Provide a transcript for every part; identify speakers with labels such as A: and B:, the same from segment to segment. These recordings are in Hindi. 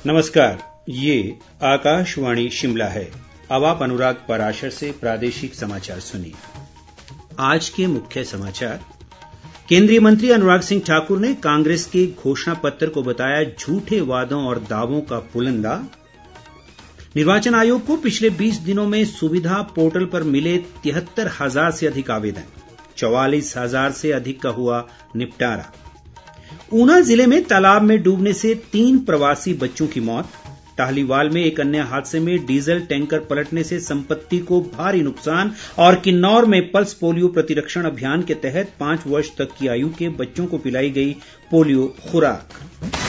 A: नमस्कार, ये आकाशवाणी शिमला है। अब आप अनुराग पराशर से प्रादेशिक समाचार सुनिए। आज के मुख्य समाचार। केंद्रीय मंत्री अनुराग सिंह ठाकुर ने कांग्रेस के घोषणा पत्र को बताया झूठे वादों और दावों का पुलिंदा। निर्वाचन आयोग को पिछले 20 दिनों में सुविधा पोर्टल पर मिले 73,000 से अधिक आवेदन, 44,000 से अधिक का हुआ निपटारा। ऊना जिले में तालाब में डूबने से 3 प्रवासी बच्चों की मौत। टाहलीवाल में एक अन्य हादसे में डीजल टैंकर पलटने से संपत्ति को भारी नुकसान। और किन्नौर में पल्स पोलियो प्रतिरक्षण अभियान के तहत 5 वर्ष तक की आयु के बच्चों को पिलाई गई पोलियो खुराक।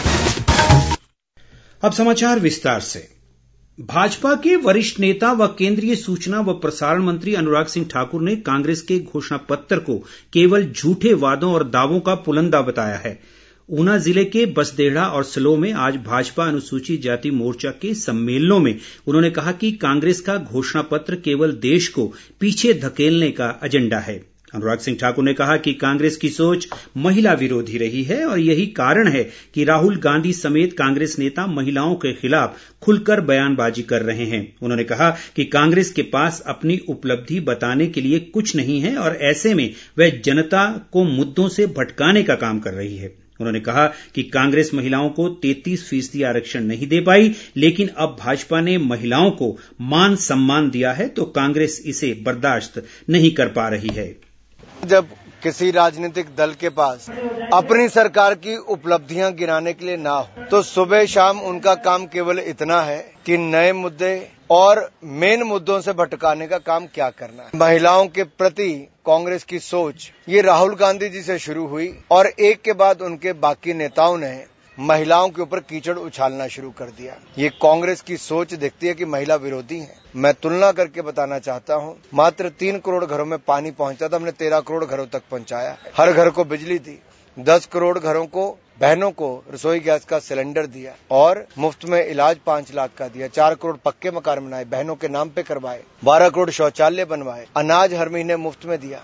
A: अब समाचार विस्तार से। भाजपा के वरिष्ठ नेता व केंद्रीय सूचना व प्रसारण मंत्री अनुराग सिंह ठाकुर ने कांग्रेस के घोषणा पत्र को केवल झूठे वादों और दावों का पुलिंदा बताया है। ऊना जिले के बसदेढ़ा और सलोह में आज भाजपा अनुसूचित जाति मोर्चा के सम्मेलनों में उन्होंने कहा कि कांग्रेस का घोषणा पत्र केवल देश को पीछे धकेलने का एजेंडा है। अनुराग सिंह ठाकुर ने कहा कि कांग्रेस की सोच महिला विरोधी रही है और यही कारण है कि राहुल गांधी समेत कांग्रेस नेता महिलाओं के खिलाफ खुलकर बयानबाजी कर रहे हैं। उन्होंने कहा कि कांग्रेस के पास अपनी उपलब्धि बताने के लिए कुछ नहीं है और ऐसे में वह जनता को मुद्दों से भटकाने का काम कर रही है। उन्होंने कहा कि कांग्रेस महिलाओं को 33% आरक्षण नहीं दे पाई, लेकिन अब भाजपा ने महिलाओं को मान सम्मान दिया है तो कांग्रेस इसे बर्दाश्त नहीं कर पा रही है।
B: जब किसी राजनीतिक दल के पास अपनी सरकार की उपलब्धियां गिनाने के लिए ना हो तो सुबह शाम उनका काम केवल इतना है कि नए मुद्दे और मेन मुद्दों से भटकाने का काम क्या करना है। महिलाओं के प्रति कांग्रेस की सोच ये राहुल गांधी जी से शुरू हुई और एक के बाद उनके बाकी नेताओं ने महिलाओं के ऊपर कीचड़ उछालना शुरू कर दिया। ये कांग्रेस की सोच दिखती है कि महिला विरोधी है। मैं तुलना करके बताना चाहता हूँ, मात्र 3 करोड़ घरों में पानी पहुंचता था, हमने 13 करोड़ घरों तक पहुंचाया। हर घर को बिजली दी, 10 करोड़ घरों को बहनों को रसोई गैस का सिलेंडर दिया और मुफ्त में इलाज 5 लाख का दिया। 4 करोड़ पक्के मकान बनाए, बहनों के नाम पे करवाए, 12 करोड़ शौचालय बनवाए, अनाज हर महीने मुफ्त में दिया।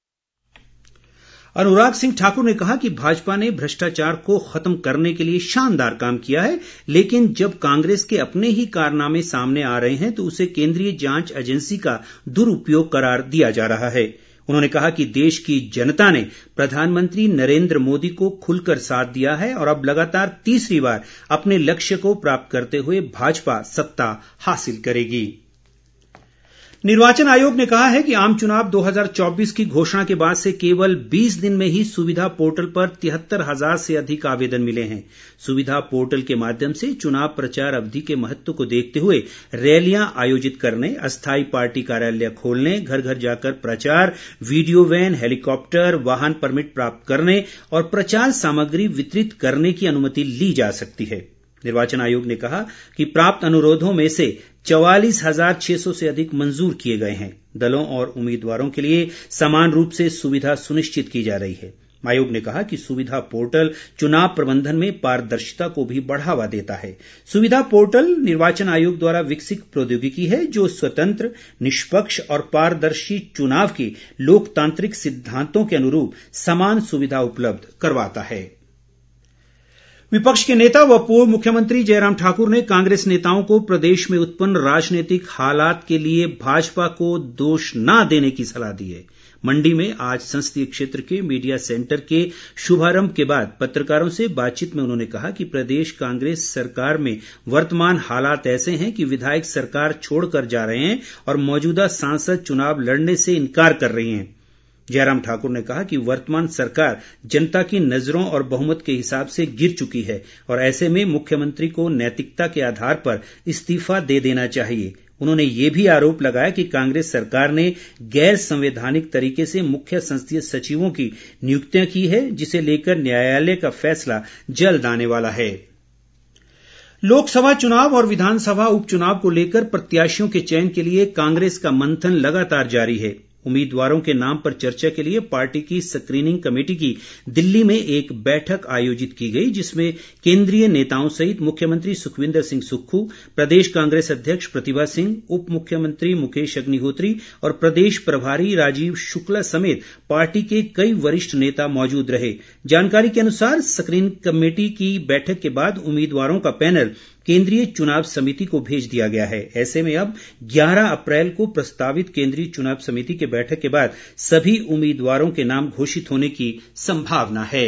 A: अनुराग सिंह ठाकुर ने कहा कि भाजपा ने भ्रष्टाचार को खत्म करने के लिए शानदार काम किया है, लेकिन जब कांग्रेस के अपने ही कारनामे सामने आ रहे हैं तो उसे केंद्रीय जांच एजेंसी का दुरुपयोग करार दिया जा रहा है। उन्होंने कहा कि देश की जनता ने प्रधानमंत्री नरेंद्र मोदी को खुलकर साथ दिया है और अब लगातार तीसरी बार अपने लक्ष्य को प्राप्त करते हुए भाजपा सत्ता हासिल करेगी। निर्वाचन आयोग ने कहा है कि आम चुनाव 2024 की घोषणा के बाद से केवल 20 दिन में ही सुविधा पोर्टल पर 73,000 से अधिक आवेदन मिले हैं। सुविधा पोर्टल के माध्यम से चुनाव प्रचार अवधि के महत्व को देखते हुए रैलियां आयोजित करने, अस्थायी पार्टी कार्यालय खोलने, घर घर जाकर प्रचार, वीडियो वैन, हेलीकॉप्टर, वाहन परमिट प्राप्त करने और प्रचार सामग्री वितरित करने की अनुमति ली जा सकती है। निर्वाचन आयोग ने कहा कि प्राप्त अनुरोधों में से 44,600 से अधिक मंजूर किए गए हैं। दलों और उम्मीदवारों के लिए समान रूप से सुविधा सुनिश्चित की जा रही है। आयोग ने कहा कि सुविधा पोर्टल चुनाव प्रबंधन में पारदर्शिता को भी बढ़ावा देता है। सुविधा पोर्टल निर्वाचन आयोग द्वारा विकसित प्रौद्योगिकी है जो स्वतंत्र, निष्पक्ष और पारदर्शी चुनाव के लोकतांत्रिक सिद्धांतों के अनुरूप समान सुविधा उपलब्ध करवाता है। विपक्ष के नेता व पूर्व मुख्यमंत्री जयराम ठाकुर ने कांग्रेस नेताओं को प्रदेश में उत्पन्न राजनीतिक हालात के लिए भाजपा को दोष न देने की सलाह दी है। मंडी में आज संसदीय क्षेत्र के मीडिया सेंटर के शुभारंभ के बाद पत्रकारों से बातचीत में उन्होंने कहा कि प्रदेश कांग्रेस सरकार में वर्तमान हालात ऐसे हैं कि विधायक सरकार छोड़कर जा रहे हैं और मौजूदा सांसद चुनाव लड़ने से इनकार कर रही हैं। जयराम ठाकुर ने कहा कि वर्तमान सरकार जनता की नजरों और बहुमत के हिसाब से गिर चुकी है और ऐसे में मुख्यमंत्री को नैतिकता के आधार पर इस्तीफा दे देना चाहिए। उन्होंने ये भी आरोप लगाया कि कांग्रेस सरकार ने गैर संवैधानिक तरीके से मुख्य संसदीय सचिवों की नियुक्तियां की है, जिसे लेकर न्यायालय का फैसला जल्द आने वाला है। लोकसभा चुनाव और विधानसभा उपचुनाव को लेकर प्रत्याशियों के चयन के लिए कांग्रेस का मंथन लगातार जारी है। उम्मीदवारों के नाम पर चर्चा के लिए पार्टी की स्क्रीनिंग कमेटी की दिल्ली में एक बैठक आयोजित की गई, जिसमें केंद्रीय नेताओं सहित मुख्यमंत्री सुखविंदर सिंह सुक्खू, प्रदेश कांग्रेस अध्यक्ष प्रतिभा सिंह, उप मुख्यमंत्री मुकेश अग्निहोत्री और प्रदेश प्रभारी राजीव शुक्ला समेत पार्टी के कई वरिष्ठ नेता मौजूद रहे। जानकारी के अनुसार स्क्रीनिंग कमेटी की बैठक के बाद उम्मीदवारों का पैनल केंद्रीय चुनाव समिति को भेज दिया गया है। ऐसे में अब 11 अप्रैल को प्रस्तावित केंद्रीय चुनाव समिति की बैठक के बाद सभी उम्मीदवारों के नाम घोषित होने की संभावना है।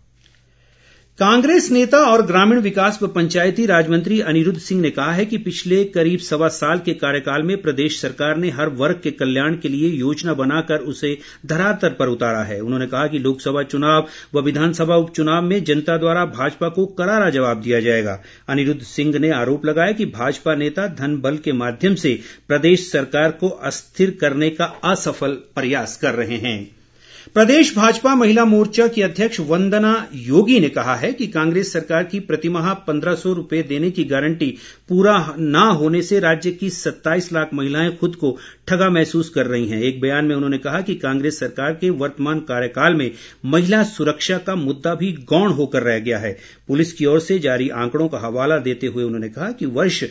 A: कांग्रेस नेता और ग्रामीण विकास व पंचायती राज मंत्री अनिरुद्ध सिंह ने कहा है कि पिछले करीब 1.25 साल के कार्यकाल में प्रदेश सरकार ने हर वर्ग के कल्याण के लिए योजना बनाकर उसे धरातल पर उतारा है। उन्होंने कहा कि लोकसभा चुनाव व विधानसभा उपचुनाव में जनता द्वारा भाजपा को करारा जवाब दिया जाएगा। अनिरुद्ध सिंह ने आरोप लगाया कि भाजपा नेता धन बल के माध्यम से प्रदेश सरकार को अस्थिर करने का असफल प्रयास कर रहे हैं। प्रदेश भाजपा महिला मोर्चा की अध्यक्ष वंदना योगी ने कहा है कि कांग्रेस सरकार की प्रतिमाह 1,500 रुपये देने की गारंटी पूरा न होने से राज्य की 27 लाख महिलाएं खुद को ठगा महसूस कर रही हैं। एक बयान में उन्होंने कहा कि कांग्रेस सरकार के वर्तमान कार्यकाल में महिला सुरक्षा का मुद्दा भी गौण होकर रह गया है। पुलिस की ओर से जारी आंकड़ों का हवाला देते हुए उन्होंने कहा कि वर्ष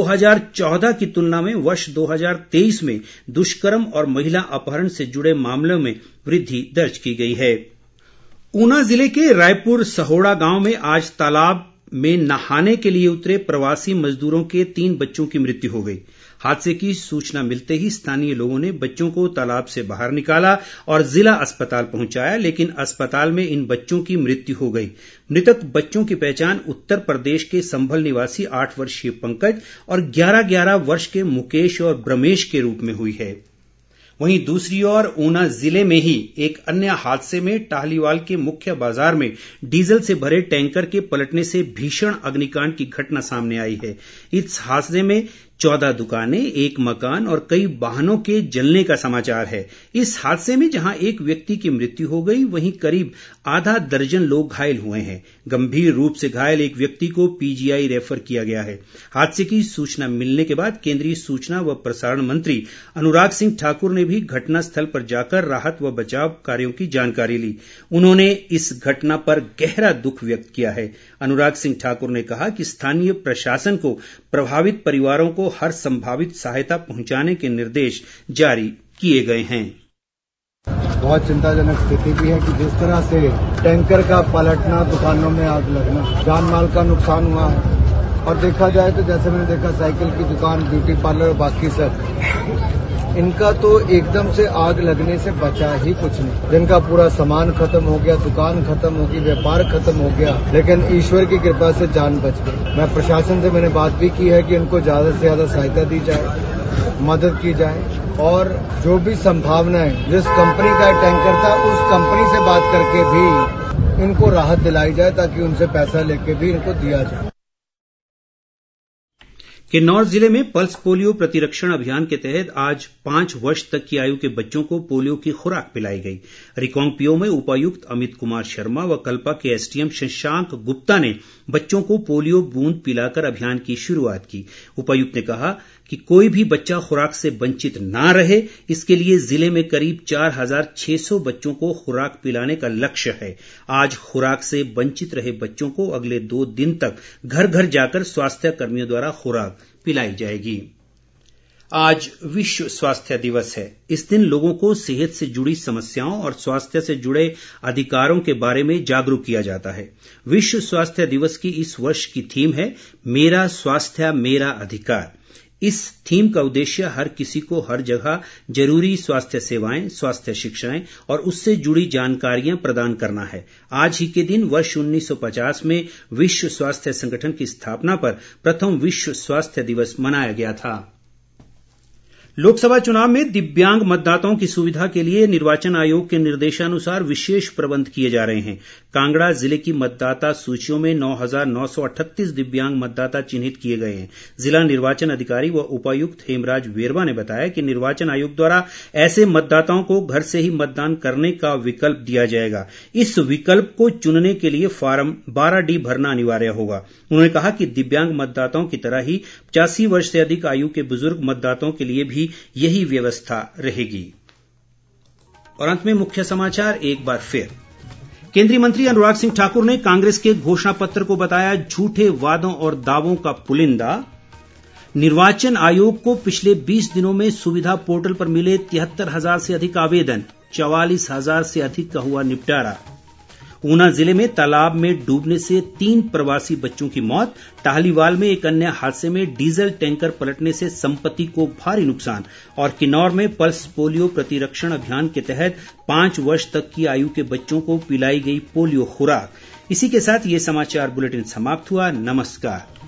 A: 2014 की तुलना में वर्ष 2023 में दुष्कर्म और महिला अपहरण से जुड़े मामलों में वृद्धि दर्ज की गई है। ऊना जिले के रायपुर सहोड़ा गांव में आज तालाब में नहाने के लिए उतरे प्रवासी मजदूरों के 3 बच्चों की मृत्यु हो गई। हादसे की सूचना मिलते ही स्थानीय लोगों ने बच्चों को तालाब से बाहर निकाला और जिला अस्पताल पहुंचाया, लेकिन अस्पताल में इन बच्चों की मृत्यु हो गई। मृतक बच्चों की पहचान उत्तर प्रदेश के संभल निवासी 8 वर्षीय पंकज और 11-11 वर्ष के मुकेश और ब्रह्मेश के रूप में हुई है। वहीं दूसरी ओर ऊना जिले में ही एक अन्य हादसे में टाहलीवाल के मुख्य बाजार में डीजल से भरे टैंकर के पलटने से भीषण अग्निकांड की घटना सामने आई है। इस हादसे में 14 दुकानें, 1 मकान और कई वाहनों के जलने का समाचार है। इस हादसे में जहां एक व्यक्ति की मृत्यु हो गई, वहीं करीब आधा दर्जन लोग घायल हुए हैं। गंभीर रूप से घायल एक व्यक्ति को पीजीआई रेफर किया गया है। हादसे की सूचना मिलने के बाद केंद्रीय सूचना व प्रसारण मंत्री अनुराग सिंह ठाकुर ने भी घटनास्थल पर जाकर राहत व बचाव कार्यों की जानकारी ली। उन्होंने इस घटना पर गहरा दुख व्यक्त किया है। अनुराग सिंह ठाकुर ने कहा कि स्थानीय प्रशासन को प्रभावित परिवारों को हर संभावित सहायता पहुंचाने के निर्देश जारी किए गए हैं।
B: बहुत चिंताजनक स्थिति भी है कि जिस तरह से टैंकर का पलटना, दुकानों में आग लगना, जान माल का नुकसान हुआ है। और देखा जाए तो जैसे मैंने देखा साइकिल की दुकान, ब्यूटी पार्लर, बाकी सब, इनका तो एकदम से आग लगने से बचा ही कुछ नहीं। जिनका पूरा सामान खत्म हो गया, दुकान खत्म हो गई, व्यापार खत्म हो गया, लेकिन ईश्वर की कृपा से जान बच गई। मैं प्रशासन से मैंने बात भी की है कि इनको ज्यादा से ज्यादा सहायता दी जाए, मदद की जाए और जो भी संभावना है, जिस कंपनी का टैंकर था उस कंपनी से बात करके भी इनको राहत दिलाई जाए ताकि उनसे पैसा लेके भी इनको दिया जाए।
A: किन्नौर जिले में पल्स पोलियो प्रतिरक्षण अभियान के तहत आज 5 वर्ष तक की आयु के बच्चों को पोलियो की खुराक पिलाई गई। रिकांगपिओ में उपायुक्त अमित कुमार शर्मा व कल्पा के एसडीएम शशांक गुप्ता ने बच्चों को पोलियो बूंद पिलाकर अभियान की शुरुआत की। उपायुक्त ने कहा कि कोई भी बच्चा खुराक से वंचित न रहे, इसके लिए जिले में करीब 4,600 बच्चों को खुराक पिलाने का लक्ष्य है। आज खुराक से वंचित रहे बच्चों को अगले 2 दिन तक घर घर जाकर स्वास्थ्य कर्मियों द्वारा खुराक पिलाई जाएगी। आज विश्व स्वास्थ्य दिवस है। इस दिन लोगों को सेहत से जुड़ी समस्याओं और स्वास्थ्य से जुड़े अधिकारों के बारे में जागरूक किया जाता है। विश्व स्वास्थ्य दिवस की इस वर्ष की थीम है मेरा स्वास्थ्य मेरा अधिकार। इस थीम का उद्देश्य हर किसी को हर जगह जरूरी स्वास्थ्य सेवाएं, स्वास्थ्य शिक्षाएं और उससे जुड़ी जानकारियां प्रदान करना है। आज ही के दिन वर्ष 1950 में विश्व स्वास्थ्य संगठन की स्थापना पर प्रथम विश्व स्वास्थ्य दिवस मनाया गया था। लोकसभा चुनाव में दिव्यांग मतदाताओं की सुविधा के लिए निर्वाचन आयोग के निर्देशानुसार विशेष प्रबंध किए जा रहे हैं। कांगड़ा जिले की मतदाता सूचियों में 9,938 दिव्यांग मतदाता चिन्हित किए गए हैं। जिला निर्वाचन अधिकारी व उपायुक्त हेमराज वेरवा ने बताया कि निर्वाचन आयोग द्वारा ऐसे मतदाताओं को घर से ही मतदान करने का विकल्प दिया जाएगा। इस विकल्प को चुनने के लिए फॉर्म 12D भरना अनिवार्य होगा। उन्होंने कहा कि दिव्यांग मतदाताओं की तरह ही 85 वर्ष से अधिक आयु के बुजुर्ग मतदाताओं के लिए भी यही व्यवस्था रहेगी। और अंत में मुख्य समाचार एक बार फिर। केंद्रीय मंत्री अनुराग सिंह ठाकुर ने कांग्रेस के घोषणा पत्र को बताया झूठे वादों और दावों का पुलिंदा। निर्वाचन आयोग को पिछले 20 दिनों में सुविधा पोर्टल पर मिले 73,000 से अधिक आवेदन, 44,000 से अधिक का हुआ निपटारा। ऊना जिले में तालाब में डूबने से 3 प्रवासी बच्चों की मौत। टाहलीवाल में एक अन्य हादसे में डीजल टैंकर पलटने से संपत्ति को भारी नुकसान। और किन्नौर में पल्स पोलियो प्रतिरक्षण अभियान के तहत 5 वर्ष तक की आयु के बच्चों को पिलाई गई पोलियो खुराक। इसी के साथ ये समाचार बुलेटिन समाप्त हुआ। नमस्कार।